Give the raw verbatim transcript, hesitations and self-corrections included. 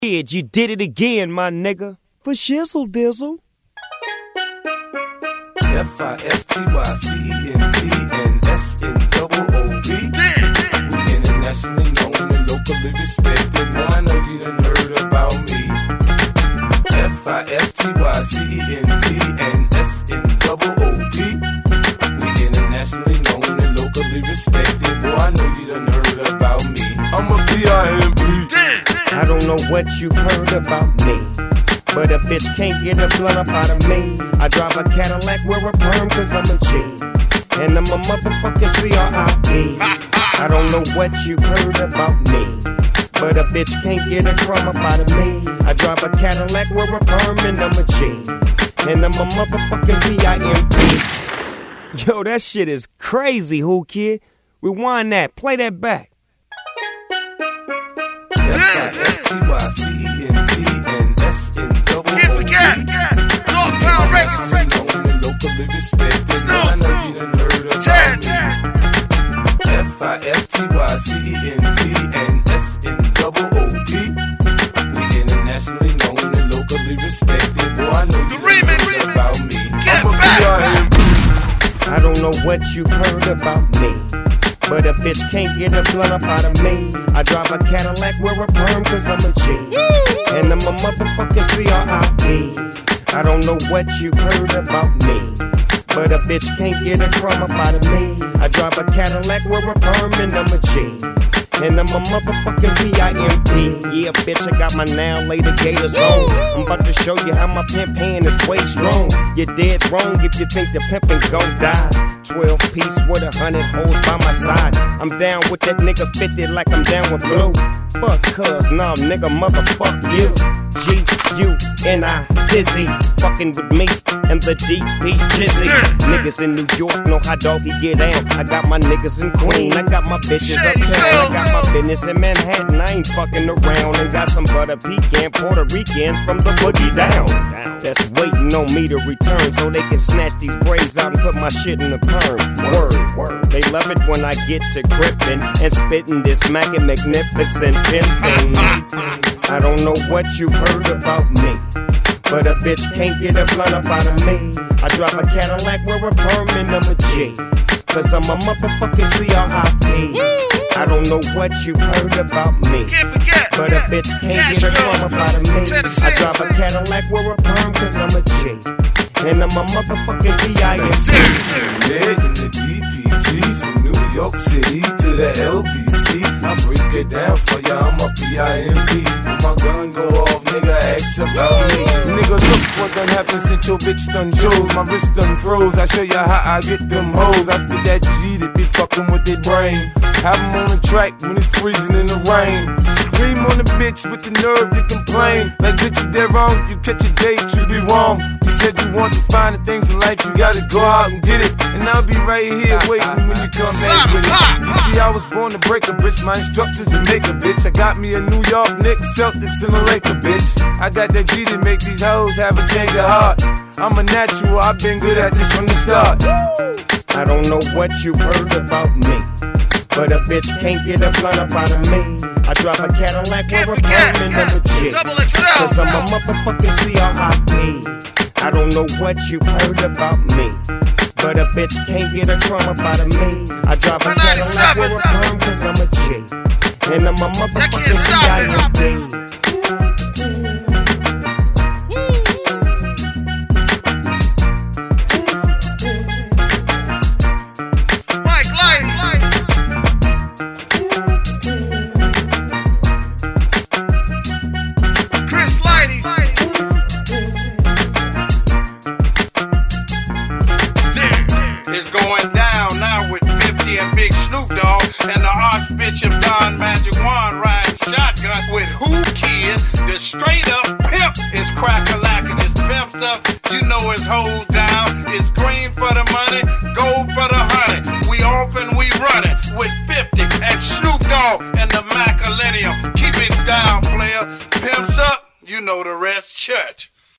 You did it again, my nigga. For shizzle dizzle. F I F T Y C E N T and S N O O B. We internationally known and locally respected. Now I know you done heard about me. F I F T Y C E N T and S N O O B. We internationally known and locally respected. Boy, I know you done heard about me. I'm a P I M P. I don't know what you've heard about me, but a bitch can't get a blunt up out of me. I drive a Cadillac, wear a perm cause I'm a G, and I'm a motherfucking C R I P. I don't know what you've heard about me, but a bitch can't get a crumb up out of me. I drive a Cadillac, wear a perm, and I'm a G, and I'm a motherfucking P I M P. Yo, that shit is crazy, who kid? Rewind that, play that back. F I F T Y C E N T and S N O O B. Can't forget, Dog Pound Records. Known and locally respected. Now I know you done heard about me. F I F T Y C E N T and S N O O B. We internationally known and locally respected. Boy, I know you done heard about me. Get I'm a back. P I M P. I don't know what you've heard about me, but a bitch can't get a blunt up out of me. I drive a Cadillac, wear a perm cause I'm a G, and I'm a motherfucking C R I P. I don't know what you've heard about me, but a bitch can't get a crumb up out of me. I drive a Cadillac, wear a perm, and I'm a G, and I'm a motherfucking P I M P. Yeah, bitch, I got my now later gators on. I'm about to show you how my pimp hand is way strong. You're dead wrong if you think the pimpin' gon' die. twelve piece with a hundred hoes by my side. I'm down with that nigga fifty like I'm down with blue. Fuck cuz, nah nigga, motherfuck you. G U N I Dizzy, fucking with me and the D P Jizzy. Niggas in New York know how doggy get down. I got my niggas in Queen, I got my bitches uptown, I got my business in Manhattan. I ain't fucking around and got some butter pecan Puerto Ricans from the boogie down. That's waiting on me to return so they can snatch these braids out and put my shit in the perm. Word, word. They love it when I get to gripping and spitting this mackin' magnificent pimpin'. I don't know what you've heard about me, but a bitch can't get a blunt up out of me. I drive a Cadillac, wear a perm, and I'm a G, cause I'm a motherfucking C R I P. I don't know what you've heard about me, but a bitch can't get a crumb up out of me. I drive a Cadillac, wear a perm, cause I'm a G, and I'm a motherfucking P I M P. Dead in the D P G from New York City to the L B C. I break it down for ya, I'm a P I M P. When my gun go off, nigga, ask about me. Nigga, look what done happened since your bitch done chose. My wrist done froze, I show ya how I get them hoes. I spit that G that be fucking with their brain. Have them on the track when it's freezing in the rain. Scream on the bitch with the nerve to complain. Like bitch, you dead wrong, if you catch a date, you be wrong. You said you want to find the things in life, you gotta go out and get it. And I'll be right here waiting when you come back with it. You see, I was born to break a bitch, my instructions to make a bitch. I got me a New York Knicks, Celtics, and a Laker bitch. I got that G to make these hoes have a change of heart. I'm a natural, I've been good at this from the start. I don't know what you've heard about me, but a bitch can't get a blunt up out of me. I drive a Cadillac, wear a perm, and I'm a G, cause I'm a motherfucking C R I P. I don't know what you've heard about me, but a bitch can't get a crumb up out of me. I drive a Cadillac, wear a perm, cause I'm a G, and I'm a motherfucking P I M P. Big Snoop Dogg and the Archbishop Don Magic Wand riding shotgun with who kid? The straight up pimp is crack-a-lackin', his pimps up, you know his hoes down. It's green for the money, gold for the honey. We off and we running with fifty and Snoop Dogg and the Macalennium. Keep it down, player. Pimps up, you know the rest. Church.